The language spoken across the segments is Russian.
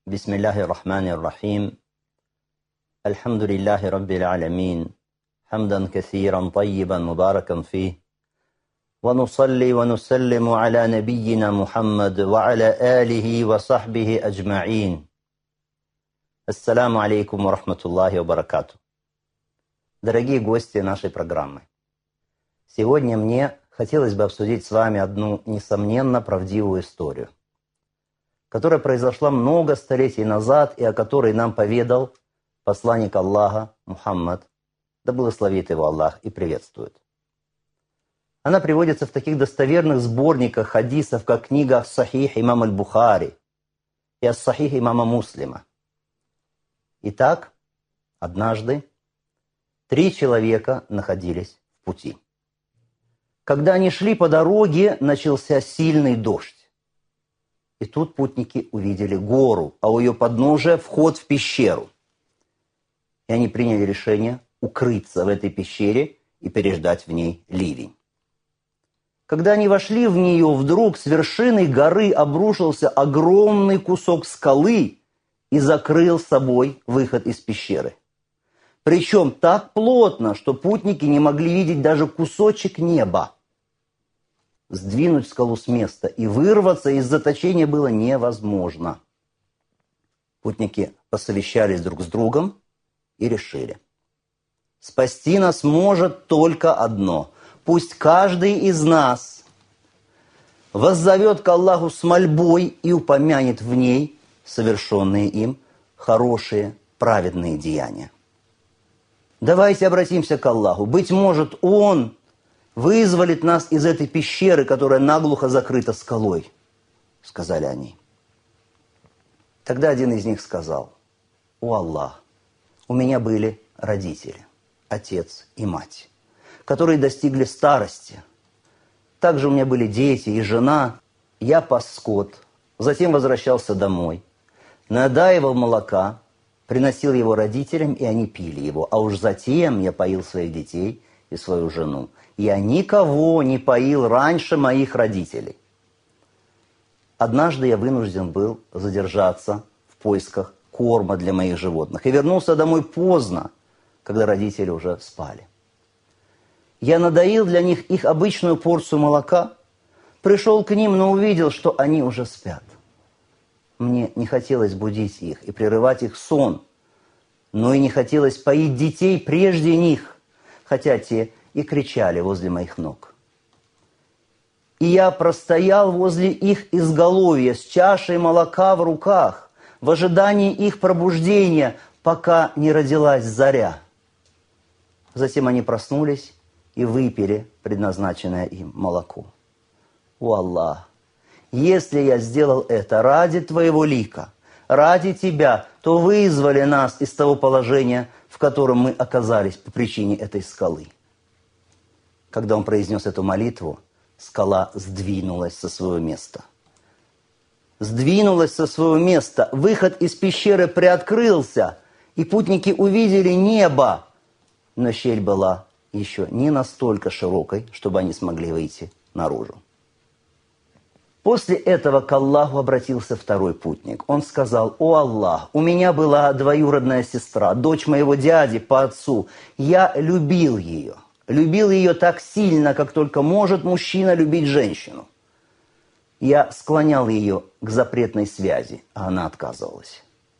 بسم الله الرحمن الرحيم الحمد لله رب العالمين حمدا كثيرا طيبا مباركا فيه ونصلي ونسلم على نبينا محمد وعلى آله وصحبه أجمعين. Ассаламу алейкум ва рахматуллахи ва баракату. Дорогие гости нашей программы, сегодня мне хотелось бы обсудить с вами одну, несомненно, правдивую историю, которая произошла много столетий назад и о которой нам поведал посланник Аллаха Мухаммад, да благословит его Аллах и приветствует. Она приводится в таких достоверных сборниках хадисов, как книга «Ас-Сахих» имама Аль-Бухари и «Ас-Сахих» имама Муслима. Итак, однажды 3 человека находились в пути. Когда они шли по дороге, начался сильный дождь. И тут путники увидели гору, а у ее подножия вход в пещеру. И они приняли решение укрыться в этой пещере и переждать в ней ливень. Когда они вошли в нее, вдруг с вершины горы обрушился огромный кусок скалы и закрыл собой выход из пещеры. Причем так плотно, что путники не могли видеть даже кусочек неба. Сдвинуть скалу с места и вырваться из заточения было невозможно. Путники посовещались друг с другом и решили: спасти нас может только одно. Пусть каждый из нас воззовет к Аллаху с мольбой и упомянет в ней совершенные им хорошие, праведные деяния. Давайте обратимся к Аллаху. Быть может, Он вызволит нас из этой пещеры, которая наглухо закрыта скалой, сказали они. Тогда один из них сказал: «О Аллах, у меня были родители, отец и мать, которые достигли старости. Также у меня были дети и жена. Я пас скот, затем возвращался домой, надаивал молока, приносил его родителям, и они пили его. А уж затем я поил своих детей и свою жену. Я никого не поил раньше моих родителей. Однажды я вынужден был задержаться в поисках корма для моих животных и вернулся домой поздно, когда родители уже спали. Я надоил для них их обычную порцию молока, пришел к ним, но увидел, что они уже спят. Мне не хотелось будить их и прерывать их сон, но и не хотелось поить детей прежде них, хотя те и кричали возле моих ног. И я простоял возле их изголовья с чашей молока в руках, в ожидании их пробуждения, пока не родилась заря. Затем они проснулись и выпили предназначенное им молоко. О Аллах, если я сделал это ради Твоего лика, ради Тебя, то вызволи нас из того положения, в котором мы оказались по причине этой скалы. Когда он произнес эту молитву, скала сдвинулась со своего места. Сдвинулась со своего места, выход из пещеры приоткрылся, и путники увидели небо, но щель была еще не настолько широкой, чтобы они смогли выйти наружу. После этого к Аллаху обратился второй путник. Он сказал: «О Аллах, у меня была двоюродная сестра, дочь моего дяди по отцу. Я любил ее. Любил ее так сильно, как только может мужчина любить женщину. Я склонял ее к запретной связи, а она отказывалась.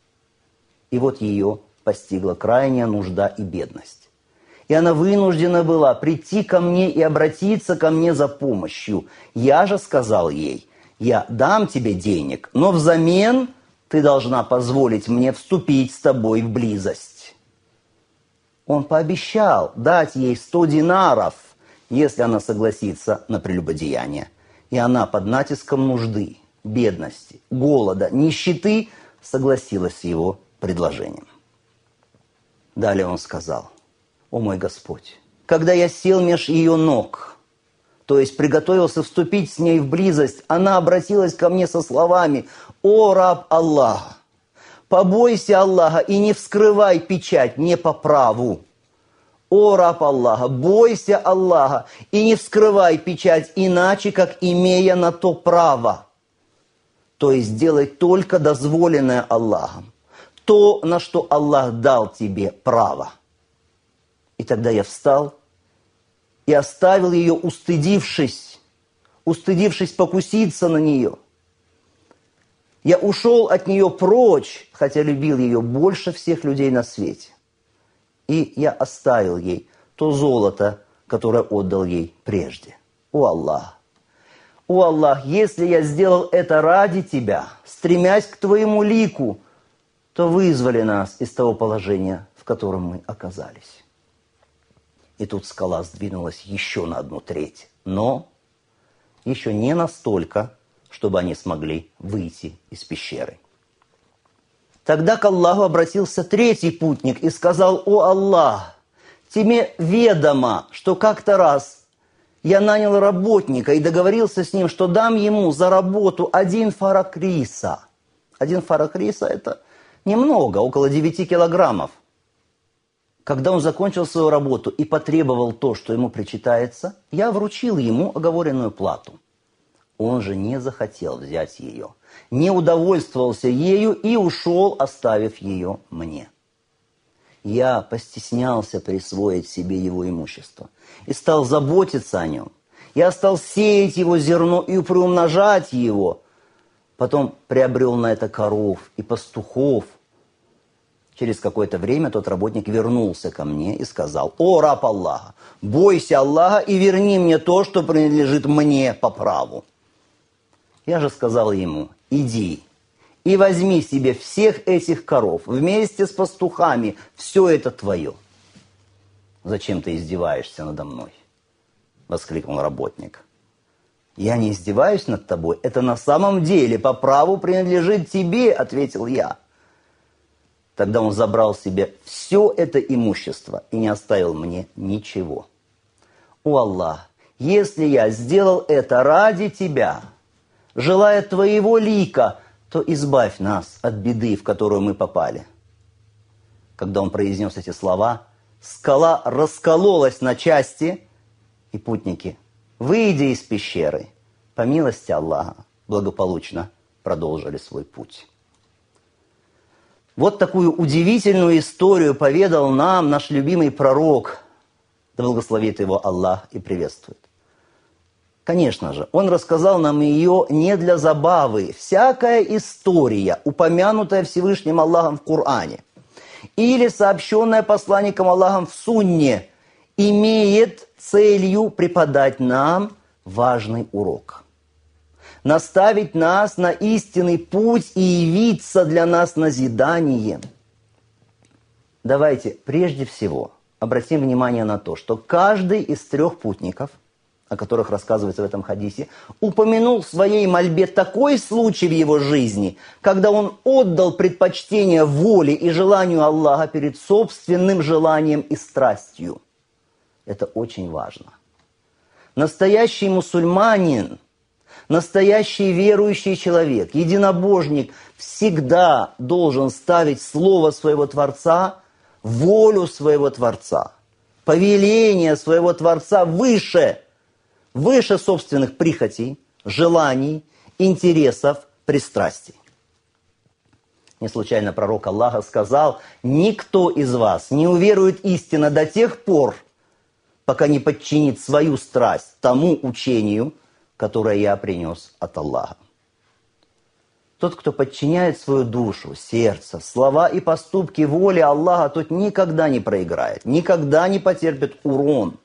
И вот ее постигла крайняя нужда и бедность. И она вынуждена была прийти ко мне и обратиться ко мне за помощью. Я же сказал ей: я дам тебе денег, но взамен ты должна позволить мне вступить с тобой в близость». Он пообещал дать ей 100 динаров, если она согласится на прелюбодеяние. И она под натиском нужды, бедности, голода, нищеты согласилась с его предложением. Далее он сказал: «О мой Господь, когда я сел меж ее ног, то есть приготовился вступить с ней в близость, она обратилась ко мне со словами: „О раб Аллаха, побойся Аллаха и не вскрывай печать не по праву. О раб Аллаха, бойся Аллаха и не вскрывай печать иначе, как имея на то право. То есть делай только дозволенное Аллахом. То, на что Аллах дал тебе право. И тогда я встал и оставил ее, устыдившись покуситься на нее. Я ушел от нее прочь, хотя любил ее больше всех людей на свете. И я оставил ей то золото, которое отдал ей прежде. О Аллах! О Аллах, если я сделал это ради Тебя, стремясь к Твоему лику, то вызволи нас из того положения, в котором мы оказались. И тут скала сдвинулась еще на 1/3, но еще не настолько, чтобы они смогли выйти из пещеры. Тогда к Аллаху обратился третий путник и сказал: «О Аллах, тебе ведомо, что как-то раз я нанял работника и договорился с ним, что дам ему за работу 1 фарак риса». 1 фарак риса – это немного, около 9 килограммов. Когда он закончил свою работу и потребовал то, что ему причитается, я вручил ему оговоренную плату. Он же не захотел взять ее, не удовольствовался ею и ушел, оставив ее мне. Я постеснялся присвоить себе его имущество и стал заботиться о нем. Я стал сеять его зерно и приумножать его. Потом приобрел на это коров и пастухов. Через какое-то время тот работник вернулся ко мне и сказал: «О, раб Аллаха, бойся Аллаха и верни мне то, что принадлежит мне по праву». Я же сказал ему: «Иди и возьми себе всех этих коров вместе с пастухами, все это твое». «Зачем ты издеваешься надо мной?» – воскликнул работник. «Я не издеваюсь над тобой, это на самом деле по праву принадлежит тебе», – ответил я. Тогда он забрал себе все это имущество и не оставил мне ничего. «О Аллах, если я сделал это ради Тебя, желая Твоего лика, то избавь нас от беды, в которую мы попали». Когда он произнес эти слова, скала раскололась на части, и путники, выйдя из пещеры, по милости Аллаха, благополучно продолжили свой путь. Вот такую удивительную историю поведал нам наш любимый пророк, да благословит его Аллах и приветствует. Конечно же, он рассказал нам ее не для забавы. Всякая история, упомянутая Всевышним Аллахом в Коране, или сообщенная посланником Аллахом в Сунне, имеет целью преподать нам важный урок. Наставить нас на истинный путь и явиться для нас назиданием. Давайте прежде всего обратим внимание на то, что каждый из 3 путников, о которых рассказывается в этом хадисе, упомянул в своей мольбе такой случай в его жизни, когда он отдал предпочтение воле и желанию Аллаха перед собственным желанием и страстью. Это очень важно. Настоящий мусульманин, настоящий верующий человек, единобожник всегда должен ставить слово своего Творца, волю своего Творца, повеление своего Творца выше собственных прихотей, желаний, интересов, пристрастий. Не случайно пророк Аллаха сказал: «Никто из вас не уверует истинно до тех пор, пока не подчинит свою страсть тому учению, которое я принес от Аллаха». Тот, кто подчиняет свою душу, сердце, слова и поступки воле Аллаха, тот никогда не проиграет, никогда не потерпит урон.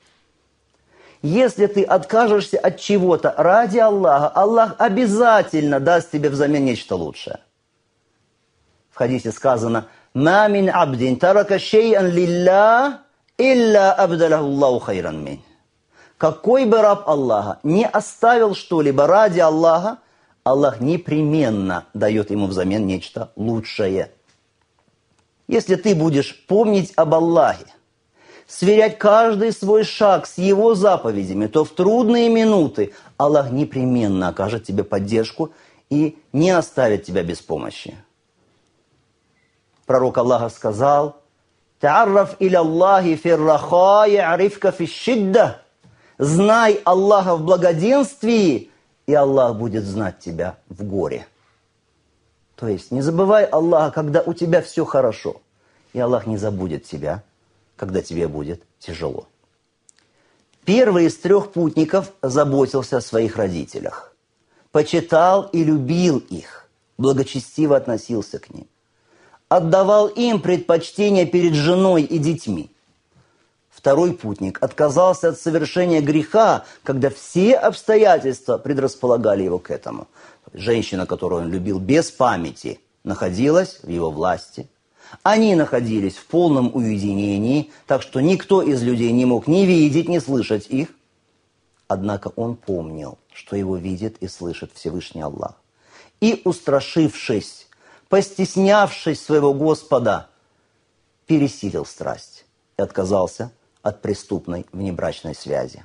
Если ты откажешься от чего-то ради Аллаха, Аллах обязательно даст тебе взамен нечто лучшее. В хадисе сказано: «Ма мин абдин тарака шей'ан лилля, илля абдаляху Аллаху хайран мин». Какой бы раб Аллаха не оставил что-либо ради Аллаха, Аллах непременно дает ему взамен нечто лучшее. Если ты будешь помнить об Аллахе, сверять каждый свой шаг с Его заповедями, то в трудные минуты Аллах непременно окажет тебе поддержку и не оставит тебя без помощи. Пророк Аллаха сказал: «Та'арраф иля Аллахи фирраха я'рифка фишшидда». Знай Аллаха в благоденствии, и Аллах будет знать тебя в горе. То есть не забывай Аллаха, когда у тебя все хорошо. И Аллах не забудет тебя, когда тебе будет тяжело. Первый из 3 путников заботился о своих родителях. Почитал и любил их, благочестиво относился к ним. Отдавал им предпочтение перед женой и детьми. Второй путник отказался от совершения греха, когда все обстоятельства предрасполагали его к этому. Женщина, которую он любил без памяти, находилась в его власти. Они находились в полном уединении, так что никто из людей не мог ни видеть, ни слышать их. Однако он помнил, что его видит и слышит Всевышний Аллах. И, устрашившись, постеснявшись своего Господа, пересилил страсть и отказался от преступной внебрачной связи.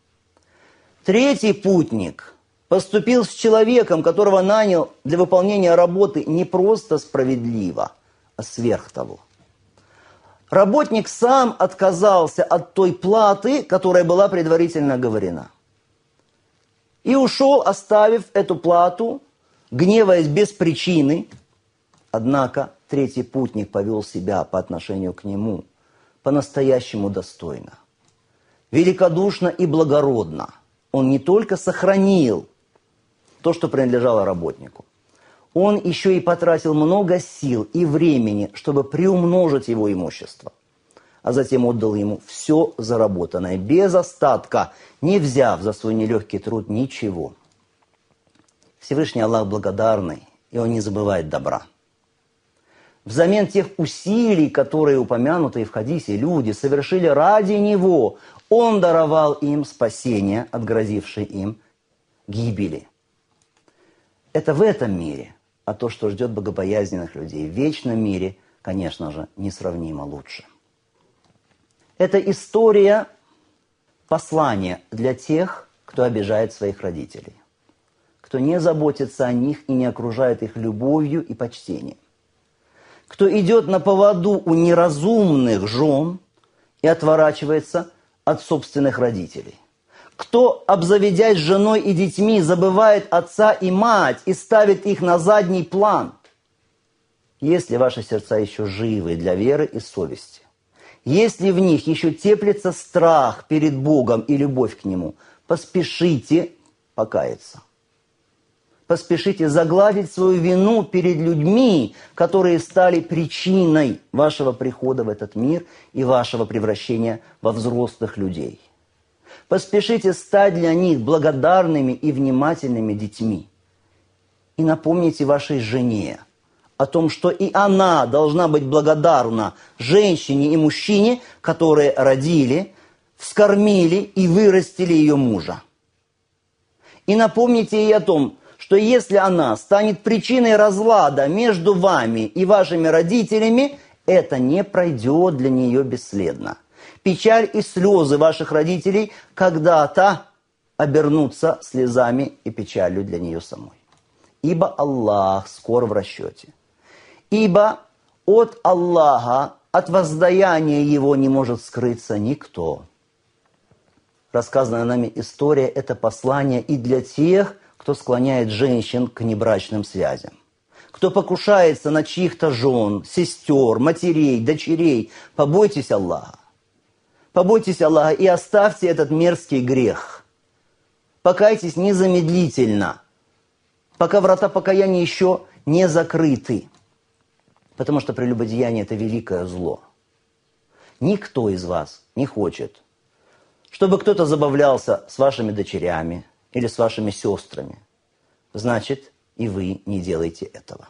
Третий путник поступил с человеком, которого нанял для выполнения работы не просто справедливо, а сверх того. Работник сам отказался от той платы, которая была предварительно оговорена. И ушел, оставив эту плату, гневаясь без причины. Однако третий путник повел себя по отношению к нему по-настоящему достойно, великодушно и благородно. Он не только сохранил то, что принадлежало работнику, он еще и потратил много сил и времени, чтобы приумножить его имущество, а затем отдал ему все заработанное, без остатка, не взяв за свой нелегкий труд ничего. Всевышний Аллах благодарный, и Он не забывает добра. Взамен тех усилий, которые упомянутые в хадисе люди совершили ради Него, Он даровал им спасение от грозившей им гибели. Это в этом мире, а то, что ждет богобоязненных людей в вечном мире, конечно же, несравнимо лучше. Это история послания для тех, кто обижает своих родителей, кто не заботится о них и не окружает их любовью и почтением, кто идет на поводу у неразумных жен и отворачивается от собственных родителей, кто, обзаведясь женой и детьми, забывает отца и мать и ставит их на задний план. Если ваши сердца еще живы для веры и совести, если в них еще теплится страх перед Богом и любовь к Нему, поспешите покаяться. Поспешите загладить свою вину перед людьми, которые стали причиной вашего прихода в этот мир и вашего превращения во взрослых людей. Поспешите стать для них благодарными и внимательными детьми. И напомните вашей жене о том, что и она должна быть благодарна женщине и мужчине, которые родили, вскормили и вырастили ее мужа. И напомните ей о том, что если она станет причиной разлада между вами и вашими родителями, это не пройдет для нее бесследно. Печаль и слезы ваших родителей когда-то обернутся слезами и печалью для нее самой. Ибо Аллах скоро в расчете. Ибо от Аллаха, от воздаяния Его не может скрыться никто. Рассказанная нами история – это послание и для тех, кто склоняет женщин к небрачным связям, кто покушается на чьих-то жен, сестер, матерей, дочерей. Побойтесь Аллаха. Побойтесь Аллаха и оставьте этот мерзкий грех. Покайтесь незамедлительно, пока врата покаяния еще не закрыты. Потому что прелюбодеяние – это великое зло. Никто из вас не хочет, чтобы кто-то забавлялся с вашими дочерями или с вашими сестрами. Значит, и вы не делайте этого.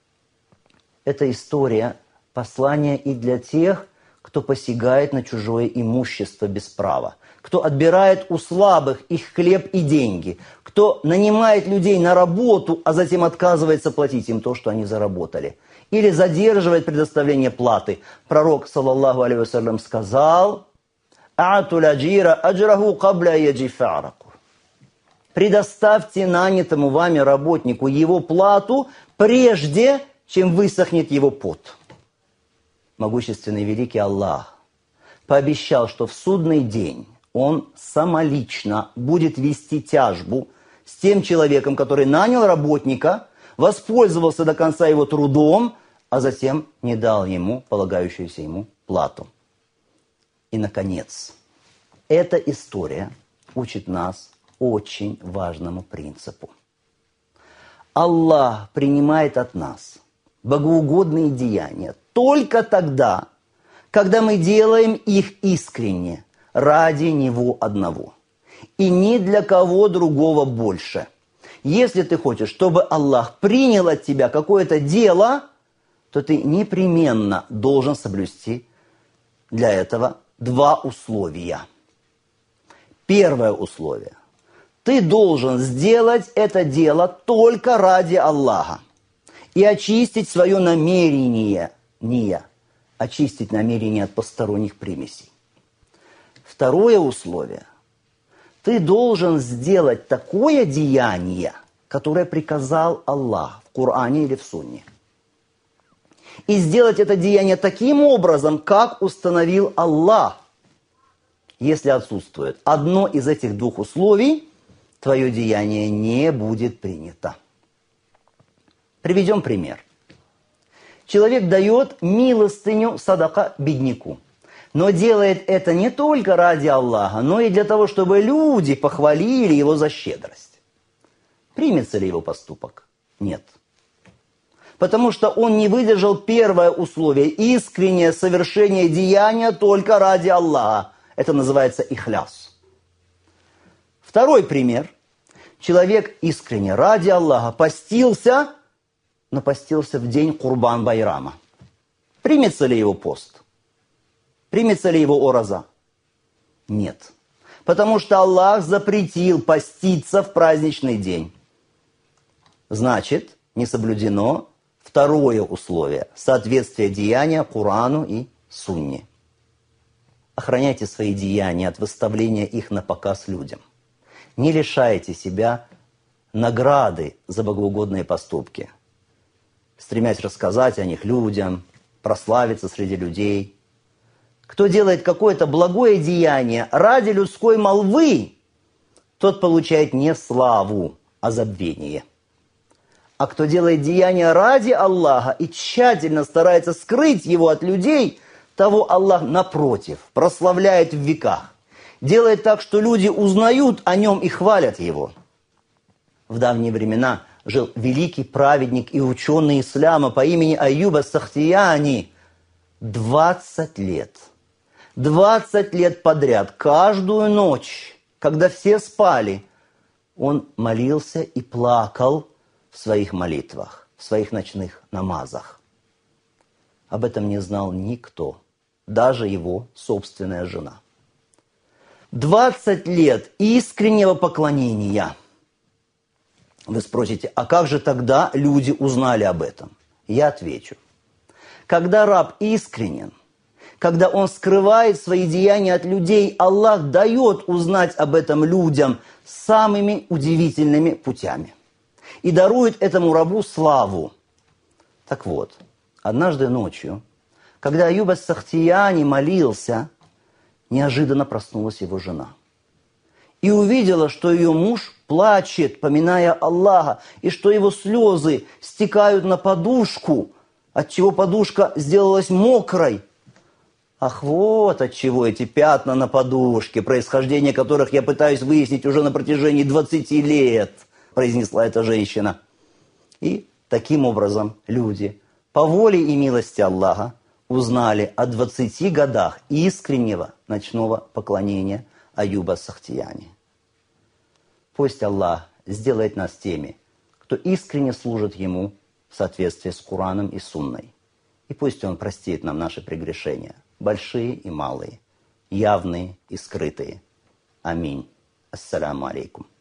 Это история послания и для тех, кто посягает на чужое имущество без права, кто отбирает у слабых их хлеб и деньги, кто нанимает людей на работу, а затем отказывается платить им то, что они заработали, или задерживает предоставление платы. Пророк, саллаллаху алейхи вассалям, сказал: «А'тул аджира аджраху кабля яджифа'раку». Предоставьте нанятому вами работнику его плату, прежде чем высохнет его пот. Могущественный великий Аллах пообещал, что в судный день Он самолично будет вести тяжбу с тем человеком, который нанял работника, воспользовался до конца его трудом, а затем не дал ему полагающуюся ему плату. И, наконец, эта история учит нас очень важному принципу. Аллах принимает от нас богоугодные деяния только тогда, когда мы делаем их искренне, ради Него одного. И ни для кого другого больше. Если ты хочешь, чтобы Аллах принял от тебя какое-то дело, то ты непременно должен соблюсти для этого два условия. Первое условие. Ты должен сделать это дело только ради Аллаха и очистить свое намерение, очистить намерение от посторонних примесей. Второе условие. Ты должен сделать такое деяние, которое приказал Аллах в Коране или в Сунне. И сделать это деяние таким образом, как установил Аллах. Если отсутствует одно из этих двух условий, твое деяние не будет принято. Приведем пример. Человек дает милостыню садака бедняку, но делает это не только ради Аллаха, но и для того, чтобы люди похвалили его за щедрость. Примется ли его поступок? Нет. Потому что он не выдержал первое условие – искреннее совершение деяния только ради Аллаха. Это называется ихляс. Второй пример. Человек искренне ради Аллаха постился, но постился в день Курбан-Байрама. Примется ли его пост? Примется ли его ораза? Нет. Потому что Аллах запретил поститься в праздничный день. Значит, не соблюдено второе условие – соответствие деяния Корану и Сунне. Охраняйте свои деяния от выставления их на показ людям. Не лишайте себя награды за богоугодные поступки, стремясь рассказать о них людям, прославиться среди людей. Кто делает какое-то благое деяние ради людской молвы, тот получает не славу, а забвение. А кто делает деяние ради Аллаха и тщательно старается скрыть его от людей, того Аллах, напротив, прославляет в веках. Делает так, что люди узнают о нем и хвалят его. В давние времена жил великий праведник и ученый ислама по имени Аюб ас-Сахтияни. 20 лет. 20 лет подряд, каждую ночь, когда все спали, он молился и плакал в своих молитвах, в своих ночных намазах. Об этом не знал никто, даже его собственная жена. 20 лет искреннего поклонения. Вы спросите, а как же тогда люди узнали об этом? Я отвечу. Когда раб искренен, когда он скрывает свои деяния от людей, Аллах дает узнать об этом людям самыми удивительными путями. И дарует этому рабу славу. Так вот, однажды ночью, когда Аюб ас-Сахтияни молился, неожиданно проснулась его жена. И увидела, что ее муж плачет, поминая Аллаха, и что его слезы стекают на подушку, отчего подушка сделалась мокрой. Ах, вот отчего эти пятна на подушке, происхождение которых я пытаюсь выяснить уже на протяжении 20 лет, произнесла эта женщина. И таким образом люди, по воле и милости Аллаха, узнали о 20 годах искреннего ночного поклонения Аюба ас-Сахтияни. Пусть Аллах сделает нас теми, кто искренне служит Ему в соответствии с Кораном и Сунной. И пусть Он простит нам наши прегрешения, большие и малые, явные и скрытые. Аминь. Ассаляму алейкум.